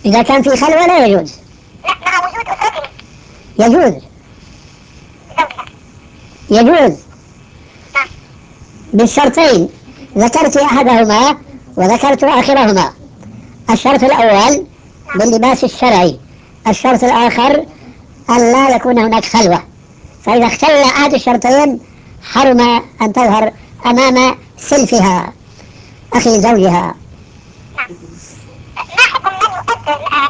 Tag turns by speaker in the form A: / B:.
A: إذا كان في خلوة لا يجوز.
B: لا، مع وجود أسرته.
A: يجوز. يجوز بالشرطين، ذكرت أحدهما وذكرت آخرهما. الشرط الأول باللباس الشرعي، الشرط الآخر أن لا يكون هناك خلوة. فإذا اختل أحد الشرطين حرم أن تظهر أمام سلفها أخي زوجها.